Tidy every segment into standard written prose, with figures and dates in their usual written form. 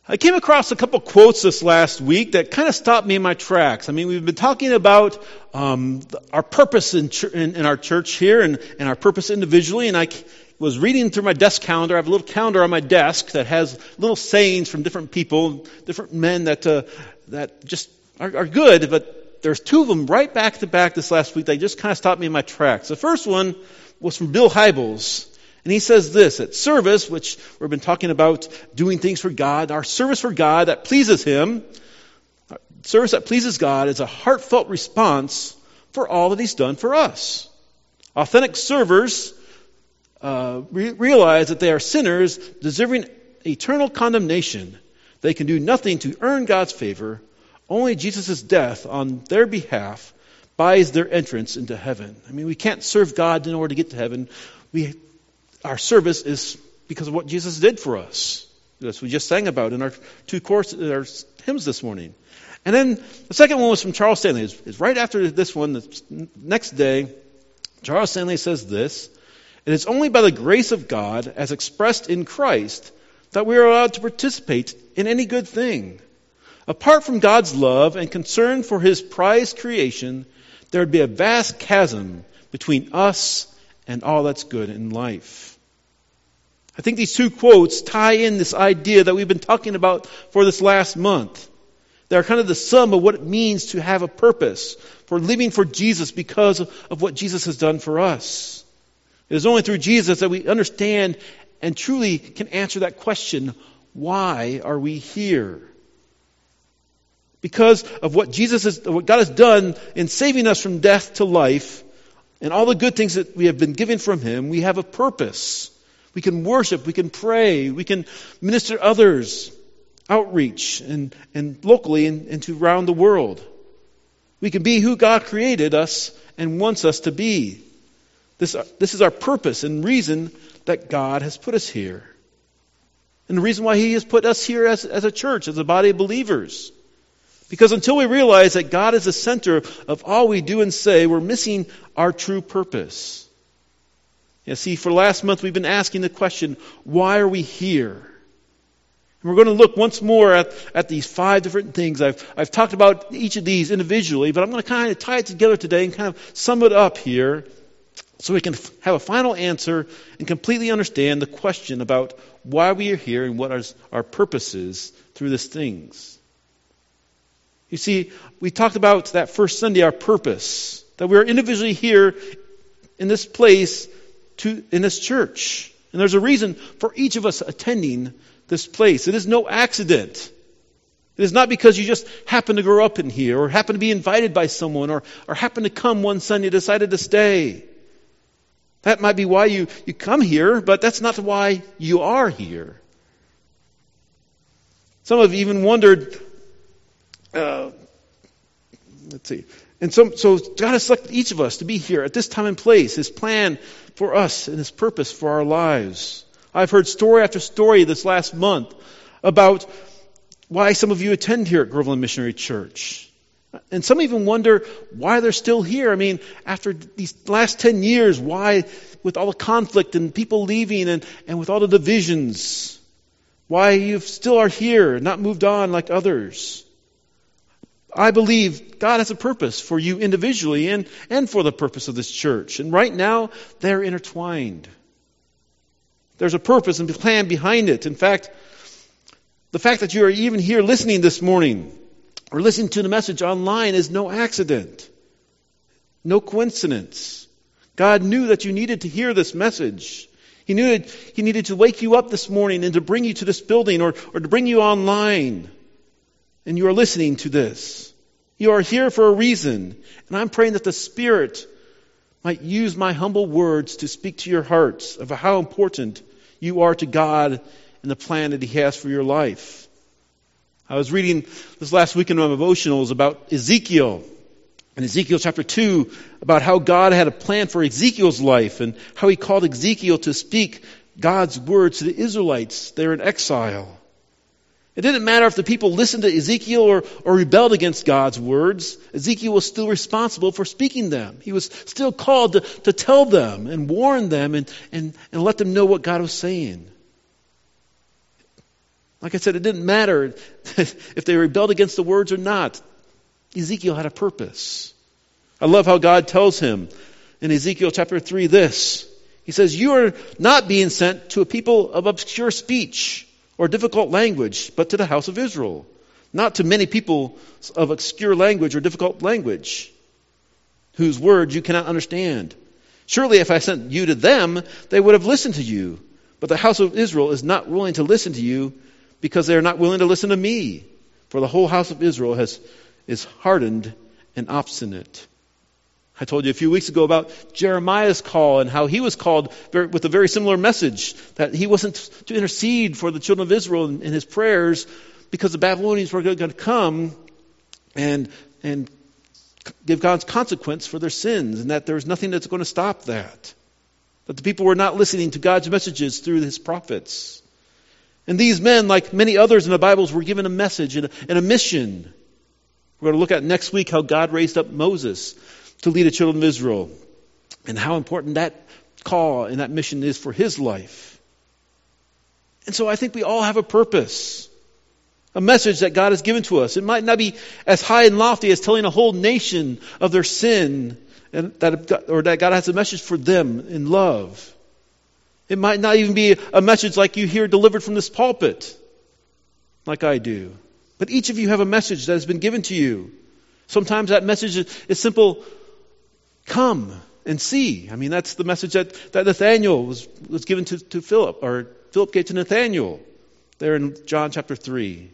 I came across a couple quotes this last week that kind of stopped me in my tracks. I mean, we've been talking about our purpose in our church here and our purpose individually, and I was reading through my desk calendar. I have a little calendar on my desk that has little sayings from different people, different men that just are good, but there's two of them right back to back this last week that just kind of stopped me in my tracks. The first one was from Bill Hybels. And he says this, that service, which we've been talking about doing things for God, our service for God that pleases Him, service that pleases God is a heartfelt response for all that He's done for us. Authentic servers realize that they are sinners deserving eternal condemnation. They can do nothing to earn God's favor. Only Jesus' death on their behalf buys their entrance into heaven. I mean, we can't serve God in order to get to heaven. Our service is because of what Jesus did for us. As we just sang about in our our hymns this morning. And then the second one was from Charles Stanley. It's right after this one, the next day, Charles Stanley says this, "It is only by the grace of God, as expressed in Christ, that we are allowed to participate in any good thing. Apart from God's love and concern for His prized creation, there would be a vast chasm between us and all that's good in life." I think these two quotes tie in this idea that we've been talking about for this last month. They're kind of the sum of what it means to have a purpose, for living for Jesus because of what Jesus has done for us. It is only through Jesus that we understand and truly can answer that question, why are we here? Because of what what God has done in saving us from death to life, and all the good things that we have been given from Him, we have a purpose. We can worship, we can pray, we can minister to others, outreach, and locally and to around the world. We can be who God created us and wants us to be. This is our purpose and reason that God has put us here. And the reason why He has put us here as a church, as a body of believers. Because until we realize that God is the center of all we do and say, we're missing our true purpose. You see, for last month we've been asking the question, why are we here? And we're going to look once more at these 5 different things. I've talked about each of these individually, but I'm going to kind of tie it together today and kind of sum it up here so we can have a final answer and completely understand the question about why we are here and what our purpose is through these things. You see, we talked about that first Sunday, our purpose, that we are individually here in this place in this church. And there's a reason for each of us attending this place. It is no accident. It is not because you just happen to grow up in here or happen to be invited by someone or happen to come one Sunday and decided to stay. That might be why you come here, but that's not why you are here. Some have even wondered, let's see. And so God has selected each of us to be here at this time and place, His plan for us and His purpose for our lives. I've heard story after story this last month about why some of you attend here at Groveland Missionary Church. And some even wonder why they're still here. I mean, after these last 10 years, why, with all the conflict and people leaving and with all the divisions, why you still are here, not moved on like others. I believe God has a purpose for you individually and for the purpose of this church. And right now, they're intertwined. There's a purpose and plan behind it. In fact, the fact that you are even here listening this morning or listening to the message online is no accident. No coincidence. God knew that you needed to hear this message. He knew that He needed to wake you up this morning and to bring you to this building or to bring you online. And you are listening to this. You are here for a reason. And I'm praying that the Spirit might use my humble words to speak to your hearts of how important you are to God and the plan that He has for your life. I was reading this last week in my devotionals about Ezekiel. In Ezekiel chapter 2, about how God had a plan for Ezekiel's life and how He called Ezekiel to speak God's words to the Israelites there in exile. It didn't matter if the people listened to Ezekiel or rebelled against God's words. Ezekiel was still responsible for speaking them. He was still called to tell them and warn them and let them know what God was saying. Like I said, it didn't matter if they rebelled against the words or not. Ezekiel had a purpose. I love how God tells him in Ezekiel chapter 3 this. He says, you are not being sent to a people of obscure speech or difficult language, but to the house of Israel. Not to many people of obscure language or difficult language, whose words you cannot understand. Surely if I sent you to them, they would have listened to you. But the house of Israel is not willing to listen to you because they are not willing to listen to me. For the whole house of Israel is hardened and obstinate. I told you a few weeks ago about Jeremiah's call and how he was called with a very similar message, that he wasn't to intercede for the children of Israel in his prayers because the Babylonians were going to come and give God's consequence for their sins, and that there was nothing that's going to stop that. That the people were not listening to God's messages through his prophets. And these men, like many others in the Bibles, were given a message and a mission. We're going to look at next week how God raised up Moses to lead the children of Israel, and how important that call and that mission is for his life. And so I think we all have a purpose, a message that God has given to us. It might not be as high and lofty as telling a whole nation of their sin, and that God has a message for them in love. It might not even be a message like you hear delivered from this pulpit, like I do. But each of you have a message that has been given to you. Sometimes that message is simple. Come and see. I mean, that's the message that Nathaniel was given to Philip, or Philip gave to Nathaniel there in John chapter 3.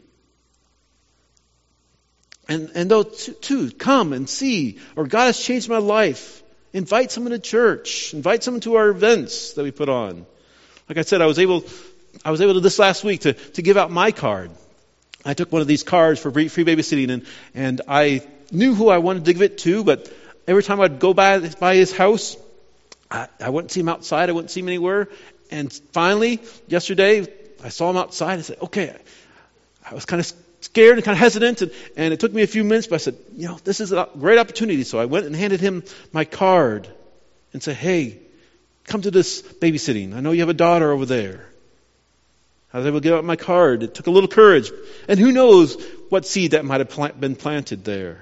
And those two, come and see, or God has changed my life. Invite someone to church. Invite someone to our events that we put on. Like I said, I was able to this last week to give out my card. I took one of these cards for free babysitting, and I knew who I wanted to give it to, but every time I'd go by his house, I wouldn't see him outside. I wouldn't see him anywhere. And finally, yesterday, I saw him outside. I said, okay. I was kind of scared and kind of hesitant, and it took me a few minutes, but I said, this is a great opportunity. So I went and handed him my card and said, hey, come to this babysitting. I know you have a daughter over there. I was able to give out my card. It took a little courage. And who knows what seed that might have been planted there.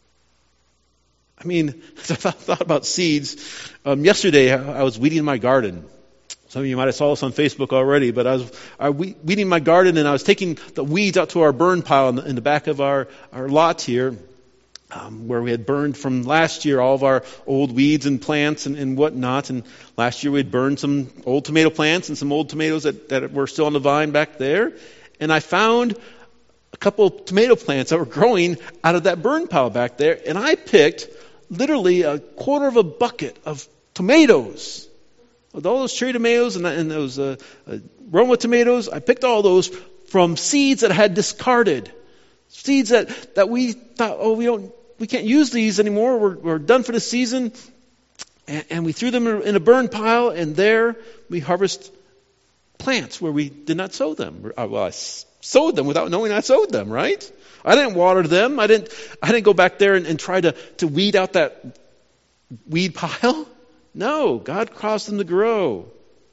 I mean, as I thought about seeds, yesterday I was weeding my garden. Some of you might have saw this on Facebook already, but I was weeding my garden, and I was taking the weeds out to our burn pile in the back of our lot here, where we had burned from last year all of our old weeds and plants and whatnot. And last year we had burned some old tomato plants and some old tomatoes that were still on the vine back there. And I found a couple of tomato plants that were growing out of that burn pile back there, and I picked literally a quarter of a bucket of tomatoes. With all those cherry tomatoes and those Roma tomatoes, I picked all those from seeds that I had discarded. Seeds that we thought, we can't use these anymore. We're done for the season. And we threw them in a burn pile, and there we harvest plants where we did not sow them. I sowed them without knowing I sowed them, right? I didn't water them. I didn't go back there and try to weed out that weed pile. No, God caused them to grow.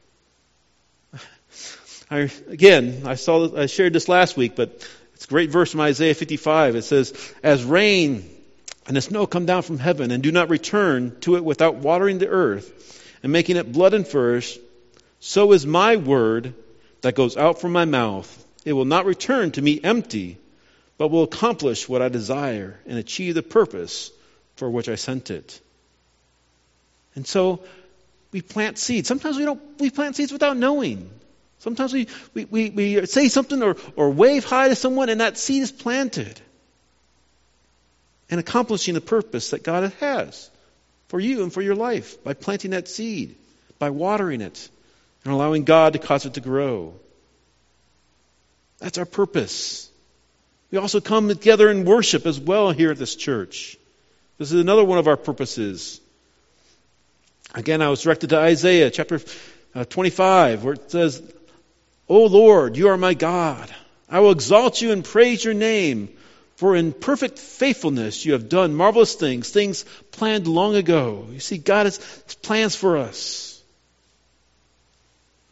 I shared this last week, but it's a great verse from Isaiah 55. It says, as rain and the snow come down from heaven and do not return to it without watering the earth and making it blood and flourish, so is my word that goes out from my mouth. It will not return to me empty, but will accomplish what I desire and achieve the purpose for which I sent it. And so we plant seeds. Sometimes we plant seeds without knowing. Sometimes we say something or wave hi to someone, and that seed is planted. And accomplishing the purpose that God has for you and for your life by planting that seed, by watering it, and allowing God to cause it to grow. That's our purpose. We also come together in worship as well here at this church. This is another one of our purposes. Again, I was directed to Isaiah chapter 25, where it says, O Lord, you are my God. I will exalt you and praise your name. For in perfect faithfulness you have done marvelous things planned long ago. You see, God has plans for us.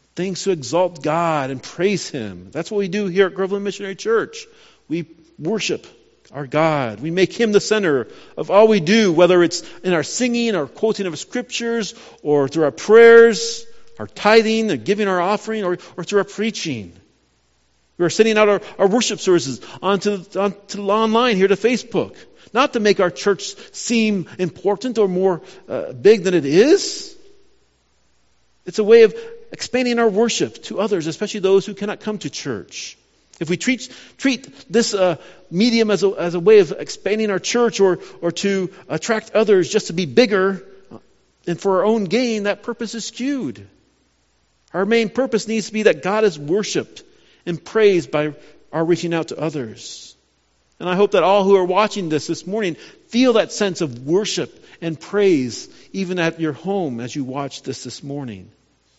things to exalt God and praise Him. That's what we do here at Groveland Missionary Church. We worship our God. We make Him the center of all we do, whether it's in our singing, our quoting of Scriptures, or through our prayers, our tithing, or giving our offering, or through our preaching. We are sending out our worship services onto online here to Facebook. Not to make our church seem important or more big than it is. It's a way of expanding our worship to others, especially those who cannot come to church. If we treat this medium as a way of expanding our church or to attract others just to be bigger and for our own gain, that purpose is skewed. Our main purpose needs to be that God is worshiped and praised by our reaching out to others. And I hope that all who are watching this morning feel that sense of worship and praise even at your home as you watch this morning.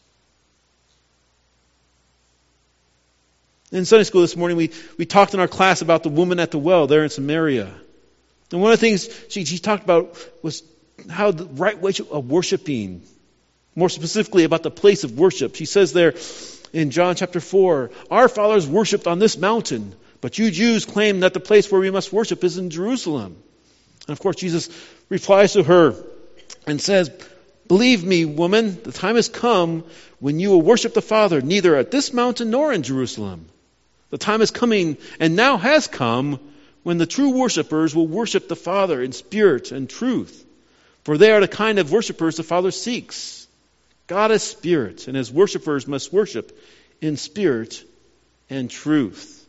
In Sunday school this morning, we talked in our class about the woman at the well there in Samaria. And one of the things she talked about was how the right way of worshiping, more specifically about the place of worship. She says there in John chapter 4, "Our fathers worshipped on this mountain, but you Jews claim that the place where we must worship is in Jerusalem." And of course, Jesus replies to her and says, "Believe me, woman, the time has come when you will worship the Father, neither at this mountain nor in Jerusalem. The time is coming, and now has come, when the true worshipers will worship the Father in spirit and truth. For they are the kind of worshipers the Father seeks. God is spirit, and His worshipers must worship in spirit and truth."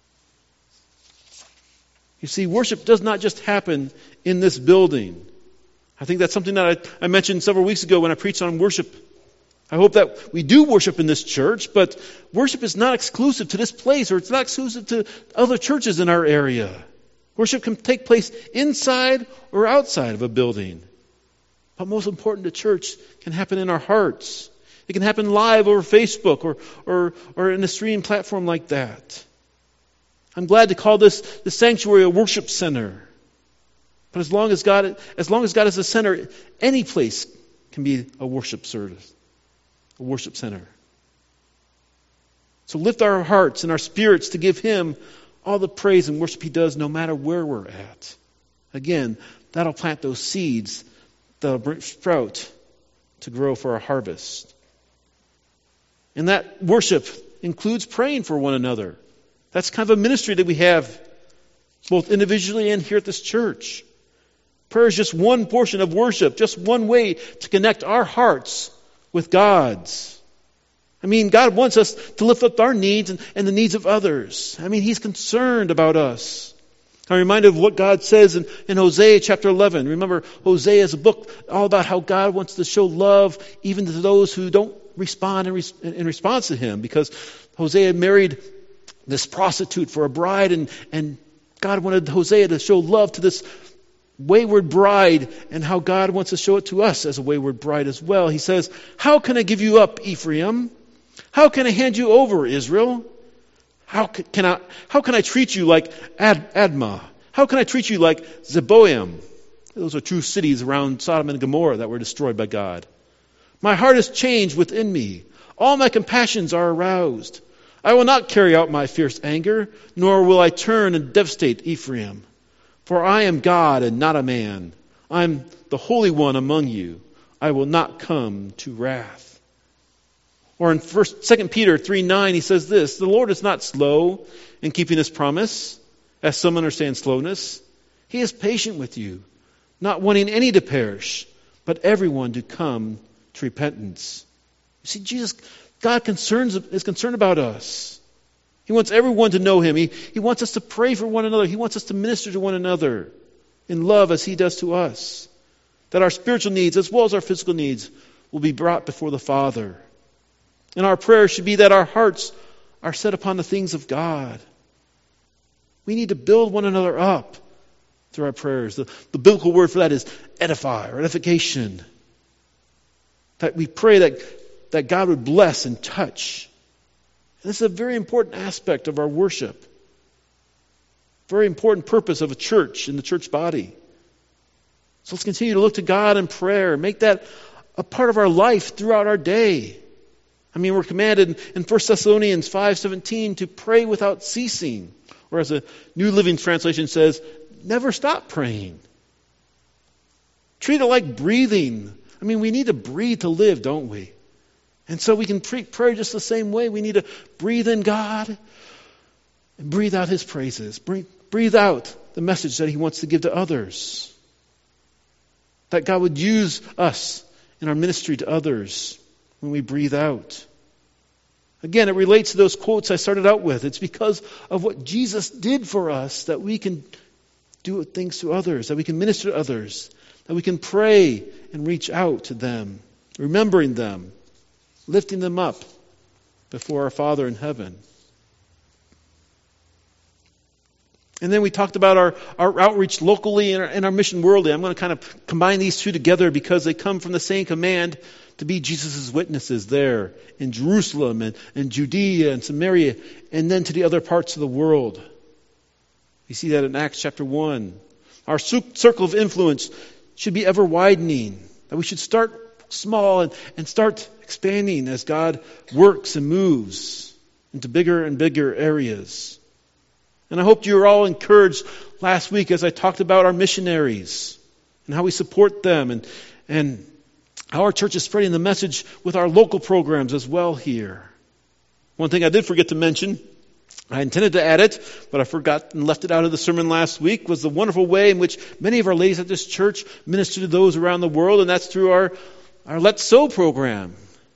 You see, worship does not just happen in this building. I think that's something that I mentioned several weeks ago when I preached on worship. I hope that we do worship in this church, but worship is not exclusive to this place, or it's not exclusive to other churches in our area. Worship can take place inside or outside of a building. But most important, the church can happen in our hearts. It can happen live over Facebook or in a streaming platform like that. I'm glad to call this the sanctuary a worship center. But as long as God is the center, any place can be a worship service, a worship center. So lift our hearts and our spirits to give Him all the praise and worship He does, no matter where we're at. Again, that'll plant those seeds that'll sprout to grow for our harvest. And that worship includes praying for one another. That's kind of a ministry that we have, both individually and here at this church. Prayer is just one portion of worship, just one way to connect our hearts with God's. I mean, God wants us to lift up our needs and the needs of others. I mean, He's concerned about us. I'm reminded of what God says in Hosea chapter 11. Remember, Hosea is a book all about how God wants to show love even to those who don't respond in response to Him. Because Hosea married this prostitute for a bride, and God wanted Hosea to show love to this wayward bride, and how God wants to show it to us as a wayward bride as well. He says, "How can I give you up, Ephraim? How can I hand you over, Israel? How can I treat you like Admah? How can I treat you like Zeboim?" Those are two cities around Sodom and Gomorrah that were destroyed by God. "My heart is changed within me. All my compassions are aroused. I will not carry out my fierce anger, nor will I turn and devastate Ephraim. For I am God and not a man. I am the Holy One among you. I will not come to wrath." Or in 2 Peter 3:9, he says this, "The Lord is not slow in keeping His promise, as some understand slowness. He is patient with you, not wanting any to perish, but everyone to come to repentance." You see, God is concerned about us. He wants everyone to know Him. He wants us to pray for one another. He wants us to minister to one another in love as He does to us. That our spiritual needs as well as our physical needs will be brought before the Father. And our prayer should be that our hearts are set upon the things of God. We need to build one another up through our prayers. The biblical word for that is edify or edification. That we pray that God would bless and touch. And this is a very important aspect of our worship. Very important purpose of a church in the church body. So let's continue to look to God in prayer. Make that a part of our life throughout our day. I mean, we're commanded in 1 Thessalonians 5:17 to pray without ceasing. Or as a New Living Translation says, never stop praying. Treat it like breathing. I mean, we need to breathe to live, don't we? And so we can treat prayer just the same way. We need to breathe in God and breathe out His praises. Breathe out the message that He wants to give to others. That God would use us in our ministry to others when we breathe out. Again, it relates to those quotes I started out with. It's because of what Jesus did for us that we can do things to others, that we can minister to others, that we can pray and reach out to them, remembering them, lifting them up before our Father in heaven. And then we talked about our outreach locally and our mission worldly. I'm going to kind of combine these two together because they come from the same command to be Jesus' witnesses there in Jerusalem and Judea and Samaria, and then to the other parts of the world. You see that in Acts chapter 1. Our circle of influence should be ever widening. That we should start small and start expanding as God works and moves into bigger and bigger areas. And I hope you were all encouraged last week as I talked about our missionaries and how we support them and how our church is spreading the message with our local programs as well here. One thing I did forget to mention, I intended to add it, but I forgot and left it out of the sermon last week, was the wonderful way in which many of our ladies at this church minister to those around the world, and that's through our Let's Sew program.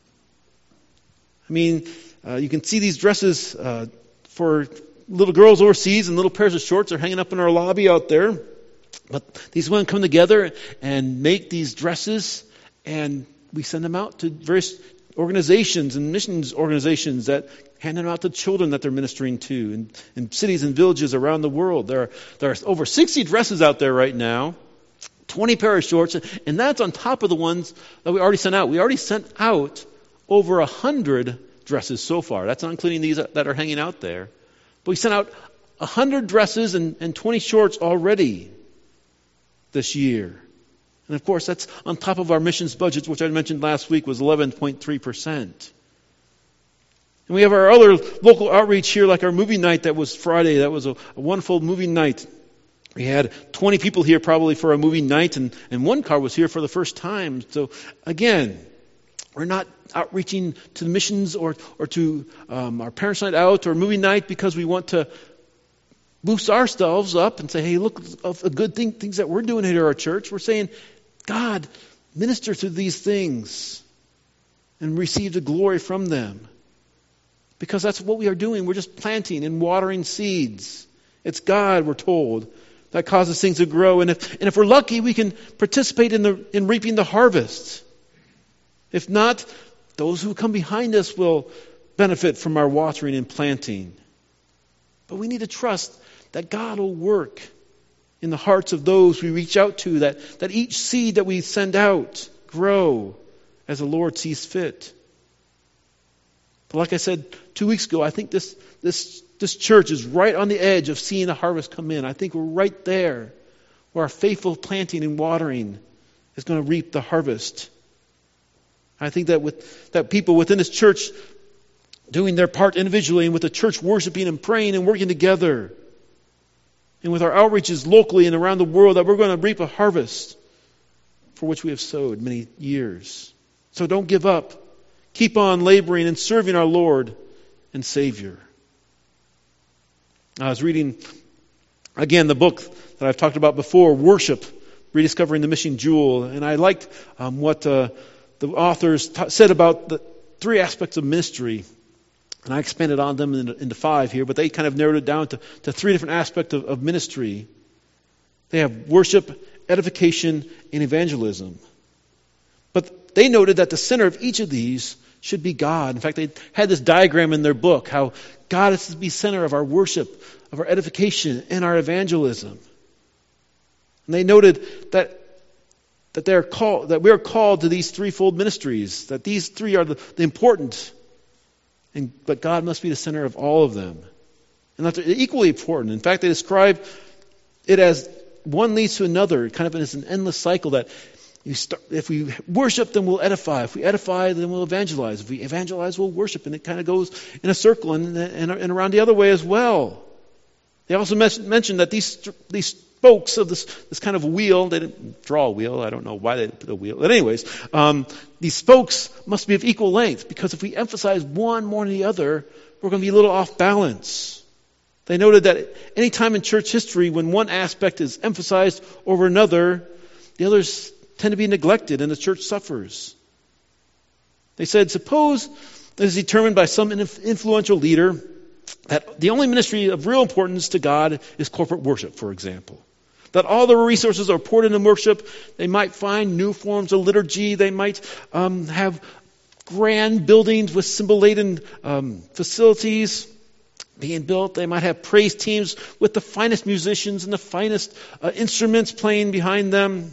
I mean, you can see these dresses for little girls overseas, and little pairs of shorts are hanging up in our lobby out there. But these women come together and make these dresses, and we send them out to various organizations and missions organizations that hand them out to children that they're ministering to in cities and villages around the world. There are over 60 dresses out there right now, 20 pair of shorts, and that's on top of the ones that we already sent out. We already sent out over 100 dresses so far. That's not including these that are hanging out there. But we sent out 100 dresses and 20 shorts already this year. And of course, that's on top of our missions budget, which I mentioned last week was 11.3%. And we have our other local outreach here, like our movie night that was Friday. That was a wonderful movie night. We had 20 people here probably for a movie night, and one car was here for the first time. So again, we're not outreaching to the missions or to our parents' night out or movie night because we want to boost ourselves up and say, hey, look at the good things that we're doing here at our church. We're saying, God, minister to these things and receive the glory from them. Because that's what we are doing. We're just planting and watering seeds. It's God, we're told, that causes things to grow. And if we're lucky, we can participate in reaping the harvest. If not, those who come behind us will benefit from our watering and planting. But we need to trust that God will work in the hearts of those we reach out to, that each seed that we send out grow as the Lord sees fit. But like I said 2 weeks ago, I think this church is right on the edge of seeing the harvest come in. I think we're right there where our faithful planting and watering is going to reap the harvest. I think that people within this church doing their part individually, and with the church worshiping and praying and working together, and with our outreaches locally and around the world, that we're going to reap a harvest for which we have sowed many years. So don't give up. Keep on laboring and serving our Lord and Savior. I was reading, again, the book that I've talked about before, Worship, Rediscovering the Missing Jewel. And I liked what the authors said about the 3 aspects of ministry. And I expanded on them into 5 here, but they kind of narrowed it down to 3 different aspects of ministry. They have worship, edification, and evangelism. But they noted that the center of each of these should be God. In fact, they had this diagram in their book, how God is to be center of our worship, of our edification, and our evangelism. And they noted that we are called to these threefold ministries, that these 3 are the important, but God must be the center of all of them. And that's equally important. In fact, they describe it as one leads to another, kind of as an endless cycle, that If we worship, then we'll edify. If we edify, then we'll evangelize. If we evangelize, we'll worship. And it kind of goes in a circle and around the other way as well. They also mentioned that these spokes of this kind of wheel, they didn't draw a wheel. I don't know why they put a wheel. But anyways, these spokes must be of equal length, because if we emphasize one more than the other, we're going to be a little off balance. They noted that any time in church history when one aspect is emphasized over another, the others tend to be neglected and the church suffers. They said, suppose it is determined by some influential leader that the only ministry of real importance to God is corporate worship, for example. That all the resources are poured into worship. They might find new forms of liturgy. They might have grand buildings with symbol-laden facilities being built. They might have praise teams with the finest musicians and the finest instruments playing behind them.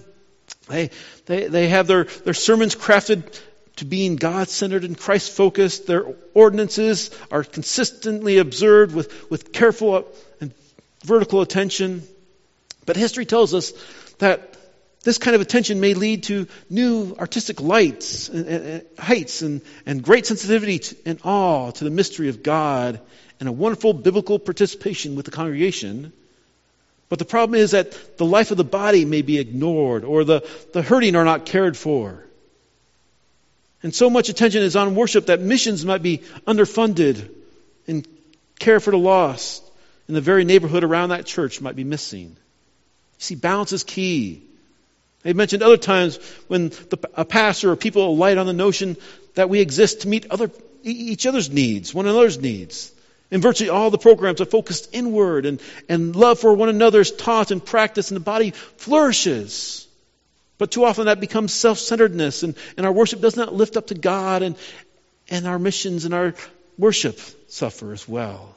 They have their sermons crafted to being God-centered and Christ-focused. Their ordinances are consistently observed with careful and vertical attention. But history tells us that this kind of attention may lead to new artistic heights and great sensitivity and awe to the mystery of God and a wonderful biblical participation with the congregation. But the problem is that the life of the body may be ignored, or the hurting are not cared for. And so much attention is on worship that missions might be underfunded, and care for the lost in the very neighborhood around that church might be missing. You see, balance is key. I mentioned other times when a pastor or people alight on the notion that we exist to meet each other's needs, one another's needs. And virtually all the programs are focused inward, and love for one another is taught and practiced, and the body flourishes. But too often that becomes self-centeredness, and our worship does not lift up to God, and our missions and our worship suffer as well.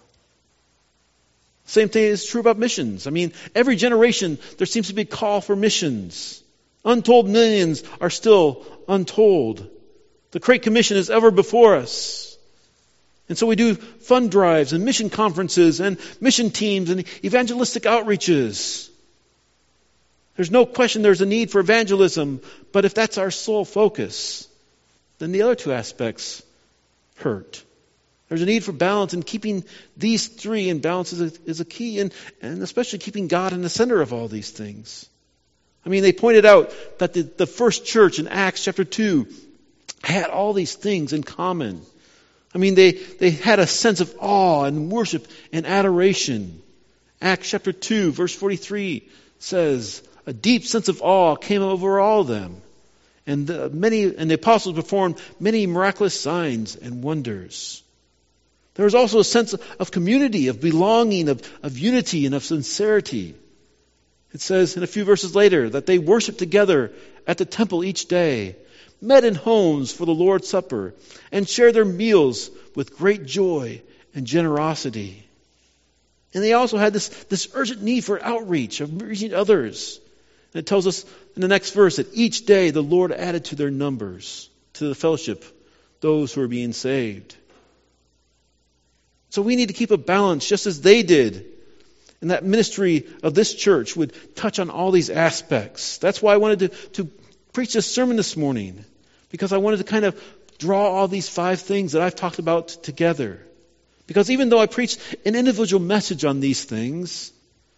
Same thing is true about missions. I mean, every generation there seems to be a call for missions. Untold millions are still untold. The Great Commission is ever before us. And so we do fund drives and mission conferences and mission teams and evangelistic outreaches. There's no question there's a need for evangelism, but if that's our sole focus, then the other two aspects hurt. There's a need for balance, and keeping these three in balance is a key, and especially keeping God in the center of all these things. I mean, they pointed out that the first church in Acts chapter 2 had all these things in common. I mean, they had a sense of awe and worship and adoration. Acts chapter 2, verse 43 says, a deep sense of awe came over all of them. And the apostles performed many miraculous signs and wonders. There was also a sense of community, of belonging, of unity, and of sincerity. It says in a few verses later that they worshiped together at the temple each day, met in homes for the Lord's Supper, and shared their meals with great joy and generosity. And they also had this urgent need for outreach, of reaching others. And it tells us in the next verse that each day the Lord added to their numbers, to the fellowship, those who are being saved. So we need to keep a balance just as they did. And that ministry of this church would touch on all these aspects. That's why I wanted to preach this sermon this morning, because I wanted to kind of draw all these 5 things that I've talked about together. Because even though I preached an individual message on these things,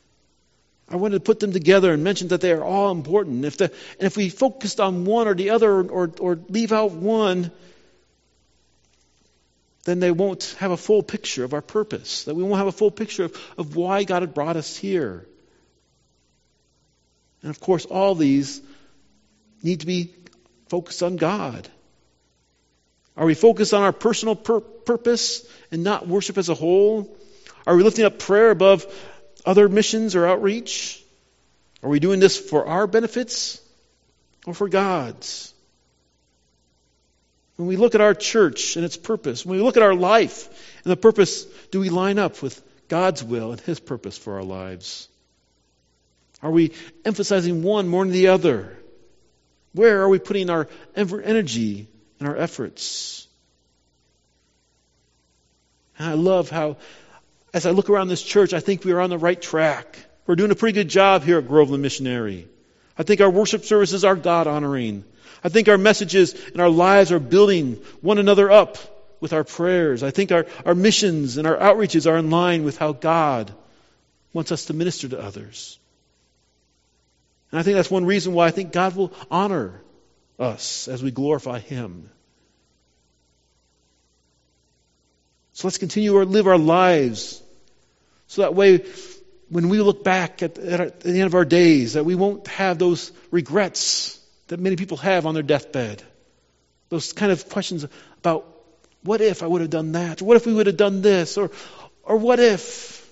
I wanted to put them together and mention that they are all important. And if we focused on one or the other, or leave out one, then they won't have a full picture of our purpose. That we won't have a full picture of why God had brought us here. And of course, all these need to be focused on God. Are we focused on our personal purpose and not worship as a whole? Are we lifting up prayer above other missions or outreach? Are we doing this for our benefits or for God's? When we look at our church and its purpose, when we look at our life and the purpose, do we line up with God's will and His purpose for our lives? Are we emphasizing one more than the other? Where are we putting our energy and our efforts? And I love how, as I look around this church, I think we are on the right track. We're doing a pretty good job here at Groveland Missionary. I think our worship services are God-honoring. I think our messages and our lives are building one another up with our prayers. I think our missions and our outreaches are in line with how God wants us to minister to others. And I think that's one reason why I think God will honor us as we glorify Him. So let's continue to live our lives so that way when we look back at the end of our days, that we won't have those regrets that many people have on their deathbed. Those kind of questions about, what if I would have done that? Or what if we would have done this? Or what if?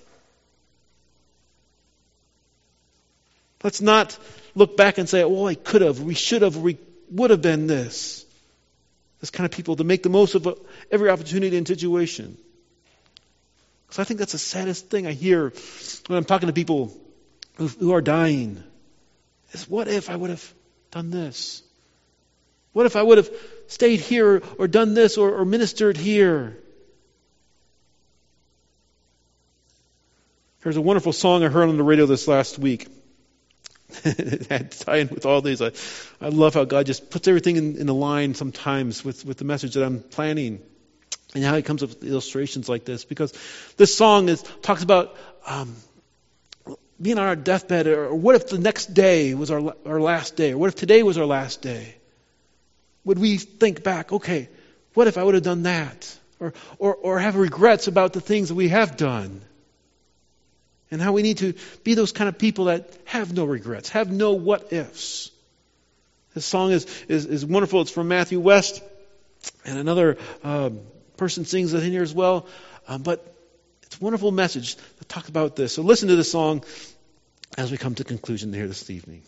Let's not look back and say, oh, I could have, we should have, we would have been this. This kind of people to make the most of every opportunity and situation. Because I think that's the saddest thing I hear when I'm talking to people who are dying. Is what if I would have done this? What if I would have stayed here or done this or ministered here? There's a wonderful song I heard on the radio this last week. It had to tie in with all these. I love how God just puts everything in a line sometimes with the message that I'm planning. And how He comes up with illustrations like this. Because this song talks about being on our deathbed. Or what if the next day was our last day? Or what if today was our last day? Would we think back, okay, what if I would have done that? Or have regrets about the things that we have done? And how we need to be those kind of people that have no regrets, have no what ifs. This song is wonderful. It's from Matthew West. And another person sings it in here as well. But it's a wonderful message that talks about this. So listen to this song as we come to conclusion here this evening.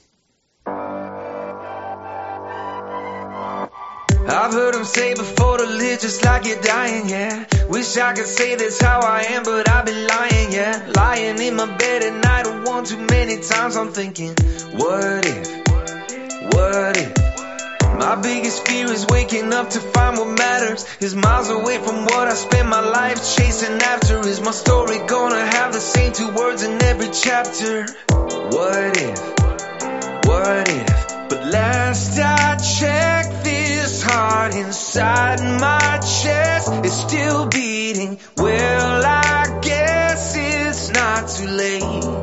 I've heard them say before to live just like you're dying, yeah. Wish I could say that's how I am, but I've been lying, yeah. Lying in my bed at night, one too many times I'm thinking, what if? My biggest fear is waking up to find what matters is miles away from what I spend my life chasing after. Is my story gonna have the same two words in every chapter? What if? But last I checked, this heart inside my chest is still beating. Well, I guess it's not too late.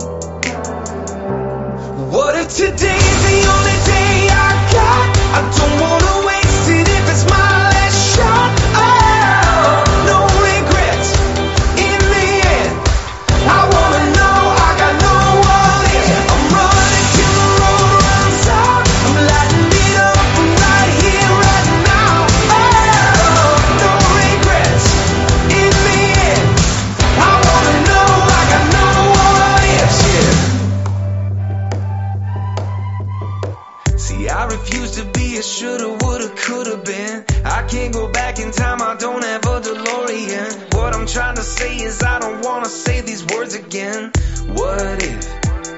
What if today's the only day I got? I don't wanna waste it if it's my last shot. Oh, no regrets in the end. I wanna know I got no what if. I'm running till the road runs out. I'm lighting it up right here, right now. Oh, no regrets in the end. I wanna know I got no what ifs, yeah. See, I refuse to be a shoulda, woulda, coulda been. I can't go back in time, I don't have a DeLorean. What I'm trying to say is I don't wanna say these words again. What if?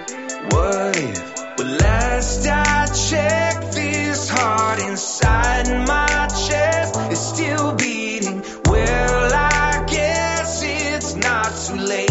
But last I checked, this heart inside my chest is still beating. Well, I guess it's not too late.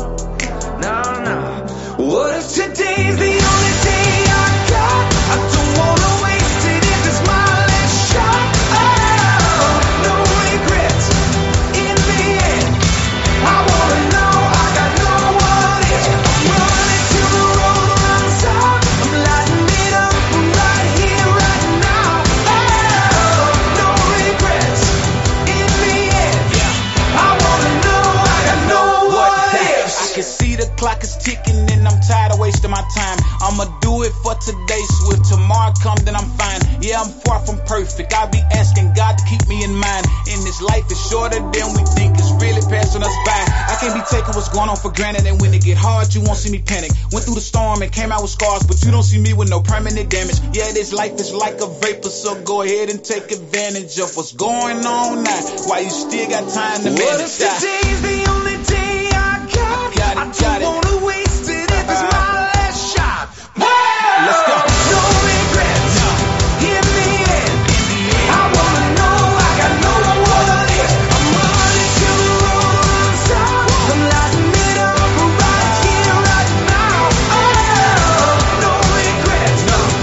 No. What if today's the only day I got? I don't wanna waste it if it's my last shot. Oh, no regrets in the end. I wanna know I got no what if. I'm running till the road runs out. I'm lighting it up right here, right now. Oh, no regrets in the end. I wanna know I got no what ifs. I can see the clock is ticking and I'm tired of wasting my time. I'ma do it for today, so if tomorrow comes then I'm fine. Yeah, I'm far from perfect, I'll be asking God to keep me in mind. And this life is shorter than we think, it's really passing us by. I can't be taking what's going on for granted, and when it get hard you won't see me panic. Went through the storm and came out with scars, but you don't see me with no permanent damage. Yeah, this life is like a vapor, so go ahead and take advantage of what's going on now, while you still got time to What manage if that. today's the only day I got? I don't wanna waste it if it's my last shot. Let's go. No regrets in the end. I wanna know I got no what if. I'm running till the road runs out. I'm lighting it up right here, right now. Oh, no regrets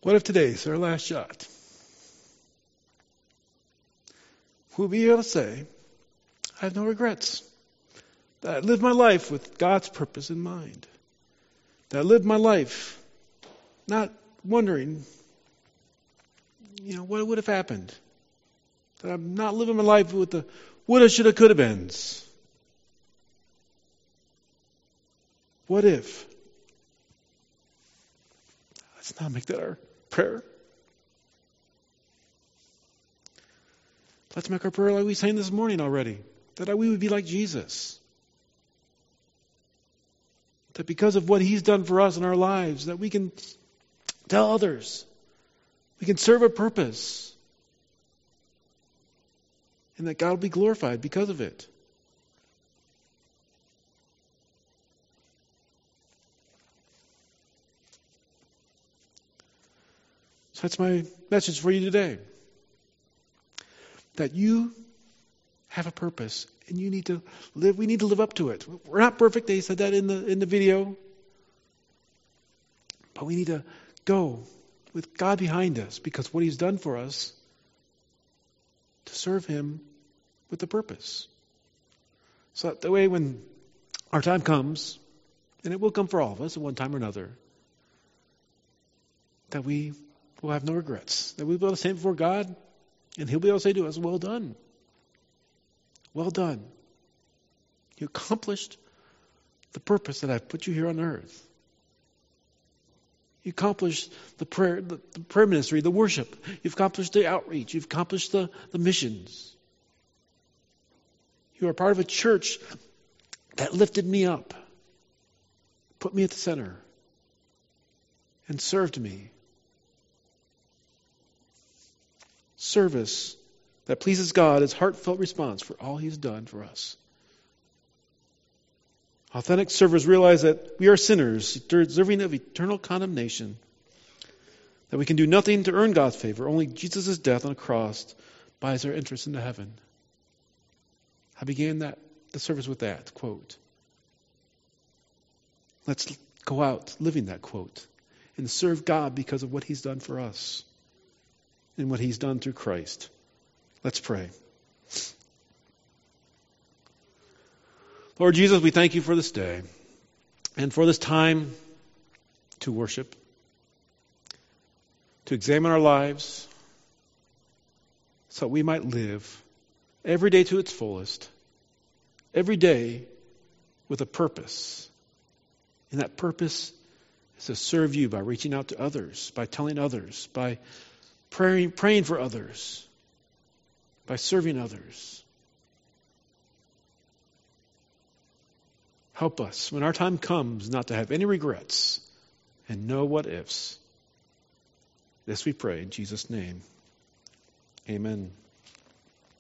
What if today's our last shot? We'll be able to say, I have no regrets. That I lived my life with God's purpose in mind. That I lived my life not wondering, what would have happened. That I'm not living my life with the woulda, shoulda, coulda beens. What if? Let's not make that our prayer. Let's make our prayer like we sang this morning already. That we would be like Jesus. That because of what He's done for us in our lives, that we can tell others. We can serve a purpose. And that God will be glorified because of it. So that's my message for you today. That you have a purpose and we need to live up to it. We're not perfect, they said that in the video. But we need to go with God behind us because what He's done for us to serve Him with a purpose. So that the way when our time comes, and it will come for all of us at one time or another, that we will have no regrets. That we'll be able to stand before God and He'll be able to say to us, well done. Well done. You accomplished the purpose that I've put you here on earth. You accomplished the prayer ministry, the worship. You've accomplished the outreach. You've accomplished the missions. You are part of a church that lifted me up, put me at the center, and served me. Service that pleases God is heartfelt response for all He's done for us. Authentic servers realize that we are sinners, deserving of eternal condemnation, that we can do nothing to earn God's favor. Only Jesus' death on a cross buys our entrance into heaven. I began the service with that quote. Let's go out living that quote and serve God because of what He's done for us and what He's done through Christ. Let's pray. Lord Jesus, we thank You for this day and for this time to worship, to examine our lives so that we might live every day to its fullest, every day with a purpose. And that purpose is to serve You by reaching out to others, by telling others, by praying for others, by serving others. Help us when our time comes not to have any regrets and no what ifs. This we pray in Jesus' name. Amen.